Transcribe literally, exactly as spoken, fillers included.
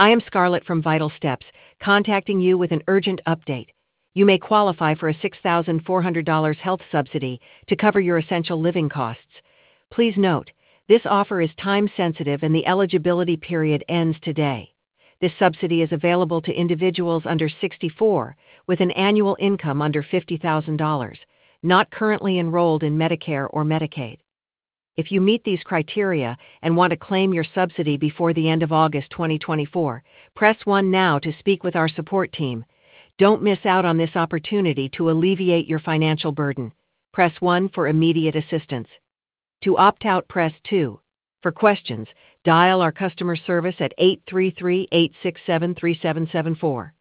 I am Scarlett from Vital Steps, contacting you with an urgent update. You may qualify for a six thousand four hundred dollars health subsidy to cover your essential living costs. Please note, this offer is time-sensitive and the eligibility period ends today. This subsidy is available to individuals under sixty-four with an annual income under fifty thousand dollars, not currently enrolled in Medicare or Medicaid. If you meet these criteria and want to claim your subsidy before the end of August twenty twenty-four, press one now to speak with our support team. Don't miss out on this opportunity to alleviate your financial burden. Press one for immediate assistance. To opt out, press two. For questions, dial our customer service at eight three three, eight six seven, three seven seven four.